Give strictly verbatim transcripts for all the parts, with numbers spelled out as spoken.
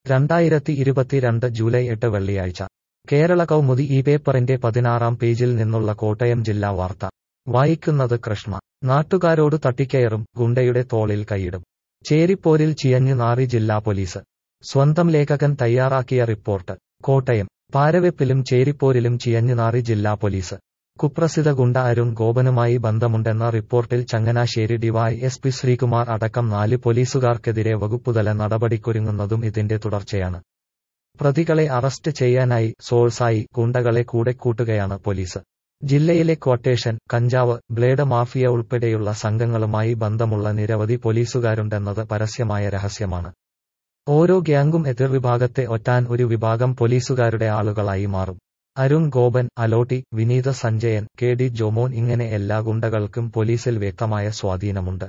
രണ്ടായിരത്തി ഇരുപത്തിരണ്ട് ജൂലൈ എട്ട് വെള്ളിയാഴ്ച കേരള കൗമുദി ഈ പേപ്പറിന്റെ പതിനാറാം പേജിൽ നിന്നുള്ള കോട്ടയം ജില്ലാ വാർത്ത വായിക്കുന്നത് കൃഷ്ണ. നാട്ടുകാരോട് തട്ടിക്കയറും, ഗുണ്ടയുടെ തോളിൽ കൈയിടും. ചേരിപ്പോരിൽ ചിയഞ്ഞു നാറി ജില്ലാ പോലീസ്. സ്വന്തം ലേഖകൻ തയ്യാറാക്കിയ റിപ്പോർട്ട്. കോട്ടയം. പാരവെപ്പിലും ചേരിപ്പോരിലും ചിയഞ്ഞു നാറി ജില്ലാ പോലീസ്. കുപ്രസിദ്ധ ഗുണ്ട അരുൺ ഗോപനുമായി ബന്ധമുണ്ടെന്ന റിപ്പോർട്ടിൽ ചങ്ങനാശ്ശേരി ഡിവൈഎസ്പി ശ്രീകുമാർ അടക്കം നാല് പോലീസുകാർക്കെതിരെ വകുപ്പുതല നടപടിക്കൊരുങ്ങുന്നതും ഇതിന്റെ തുടർച്ചയാണ്. പ്രതികളെ അറസ്റ്റ് ചെയ്യാനായി സോഴ്സായി ഗുണ്ടകളെ കൂടെ കൂട്ടുകയാണ് പോലീസ്. ജില്ലയിലെ ക്വട്ടേഷൻ, കഞ്ചാവ്, ബ്ലേഡ് മാഫിയ ഉൾപ്പെടെയുള്ള സംഘങ്ങളുമായി ബന്ധമുള്ള നിരവധി പോലീസുകാരുണ്ടെന്നത് പരസ്യമായ രഹസ്യമാണ്. ഓരോ ഗ്യാങ്ങും എതിർവിഭാഗത്തെ ഒറ്റാൻ ഒരു വിഭാഗം പോലീസുകാരുടെ ആളുകളായി മാറും. അരുൺ ഗോപൻ, അലോട്ടി, വിനീത സഞ്ജയൻ, കെ ഡി ജോമോൻ ഇങ്ങനെ എല്ലാ ഗുണ്ടകൾക്കും പോലീസിൽ വ്യക്തമായ സ്വാധീനമുണ്ട്.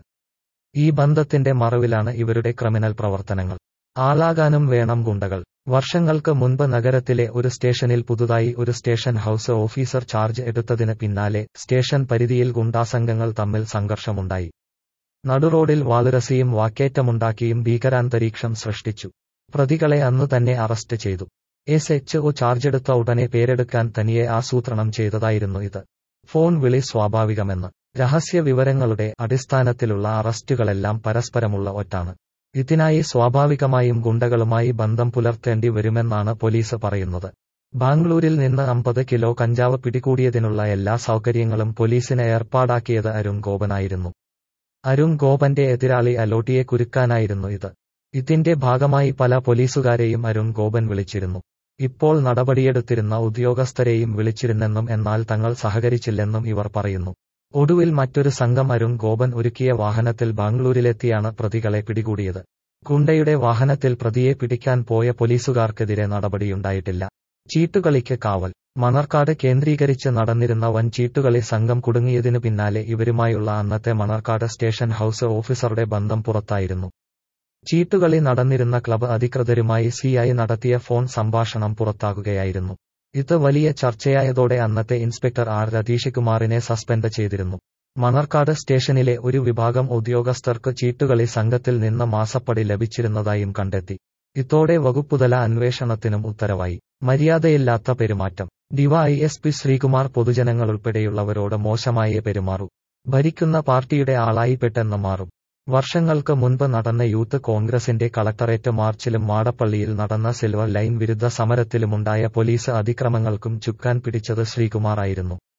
ഈ ബന്ധത്തിന്റെ മറവിലാണ് ഇവരുടെ ക്രിമിനൽ പ്രവർത്തനങ്ങൾ. ആളാകാനും വേണം ഗുണ്ടകൾ. വർഷങ്ങൾക്ക് മുൻപ് നഗരത്തിലെ ഒരു സ്റ്റേഷനിൽ പുതുതായി ഒരു സ്റ്റേഷൻ ഹൌസ് ഓഫീസർ ചാർജ് എടുത്തതിന് പിന്നാലെ സ്റ്റേഷൻ പരിധിയിൽ ഗുണ്ടാസംഘങ്ങൾ തമ്മിൽ സംഘർഷമുണ്ടായി. നടുറോഡിൽ വാളുരസിയും വാക്കേറ്റമുണ്ടാക്കിയും ഭീകരാന്തരീക്ഷം സൃഷ്ടിച്ചു. പ്രതികളെ അന്നു തന്നെ അറസ്റ്റ് ചെയ്തു. എസ് എച്ച് ഒ ചാർജെടുത്ത ഉടനെ പേരെടുക്കാൻ തനിയെ ആസൂത്രണം ചെയ്തതായിരുന്നു ഇത്. ഫോൺ വിളി സ്വാഭാവികമെന്ന്. രഹസ്യ വിവരങ്ങളുടെ അടിസ്ഥാനത്തിലുള്ള അറസ്റ്റുകളെല്ലാം പരസ്പരമുള്ള ഒറ്റാണ്. ഇതിനായി സ്വാഭാവികമായും ഗുണ്ടകളുമായി ബന്ധം പുലർത്തേണ്ടി വരുമെന്നാണ് പോലീസ് പറയുന്നത്. ബാംഗ്ലൂരിൽ നിന്ന് അമ്പത് കിലോ കഞ്ചാവ് പിടികൂടിയതിനുള്ള എല്ലാ സൗകര്യങ്ങളും പോലീസിന് ഏർപ്പാടാക്കിയത് അരുൺ ഗോപനായിരുന്നു. അരുൺ ഗോപന്റെ എതിരാളി അലോട്ടിയെ കുരുക്കാനായിരുന്നു ഇത്. ഇതിന്റെ ഭാഗമായി പല പോലീസുകാരെയും അരുൺ ഗോപൻ വിളിച്ചിരുന്നു. ഇപ്പോൾ നടപടിയെടുത്തിരുന്ന ഉദ്യോഗസ്ഥരെയും വിളിച്ചിരുന്നെന്നും എന്നാൽ തങ്ങൾ സഹകരിച്ചില്ലെന്നും ഇവർ പറയുന്നു. ഒടുവിൽ മറ്റൊരു സംഘം അരുൺ ഗോപൻ ഒരുക്കിയ വാഹനത്തിൽ ബാംഗ്ലൂരിലെത്തിയാണ് പ്രതികളെ പിടികൂടിയത്. ഗുണ്ടയുടെ വാഹനത്തിൽ പ്രതിയെ പിടിക്കാൻ പോയ പോലീസുകാർക്കെതിരെ നടപടിയുണ്ടായിട്ടില്ല. ചീട്ടുകളിക്ക് കാവൽ. മണർക്കാട് കേന്ദ്രീകരിച്ച് നടന്നിരുന്ന വൻ ചീട്ടുകളി സംഘം കുടുങ്ങിയതിനു പിന്നാലെ ഇവരുമായുള്ള അന്നത്തെ മണർക്കാട് സ്റ്റേഷൻ ഹൌസ് ഓഫീസറുടെ ബന്ധം പുറത്തായിരുന്നു. ചീട്ടുകളി നടന്നിരുന്ന ക്ലബ്ബ് അധികൃതരുമായി സിഐ നടത്തിയ ഫോൺ സംഭാഷണം പുറത്താകുകയായിരുന്നു. ഇത് വലിയ ചർച്ചയായതോടെ അന്നത്തെ ഇൻസ്പെക്ടർ ആർ രതീഷ് കുമാറിനെ സസ്പെൻഡ് ചെയ്തിരുന്നു. മണർക്കാട് സ്റ്റേഷനിലെ ഒരു വിഭാഗം ഉദ്യോഗസ്ഥർക്ക് ചീട്ടുകളി സംഘത്തിൽ നിന്ന് മാസപ്പടി ലഭിച്ചിരുന്നതായും കണ്ടെത്തി. ഇതോടെ വകുപ്പുതല അന്വേഷണത്തിനും ഉത്തരവായി. മര്യാദയില്ലാത്ത പെരുമാറ്റം. ഡിവൈഎസ്പി ശ്രീകുമാർ പൊതുജനങ്ങളുൾപ്പെടെയുള്ളവരോട് മോശമായേ പെരുമാറൂ. ഭരിക്കുന്ന പാർട്ടിയുടെ ആളായി പെട്ടെന്ന് മാറും. വർഷങ്ങൾക്ക് മുൻപ് നടന്ന യൂത്ത് കോൺഗ്രസിന്റെ കളക്ടറേറ്റ് മാർച്ചിലും മാടപ്പള്ളിയിൽ നടന്ന സിൽവർ ലൈൻ വിരുദ്ധ സമരത്തിലുമുണ്ടായ പോലീസ് അതിക്രമങ്ങൾക്കും ചുക്കാൻ പിടിച്ചത് ശ്രീകുമാറായിരുന്നു.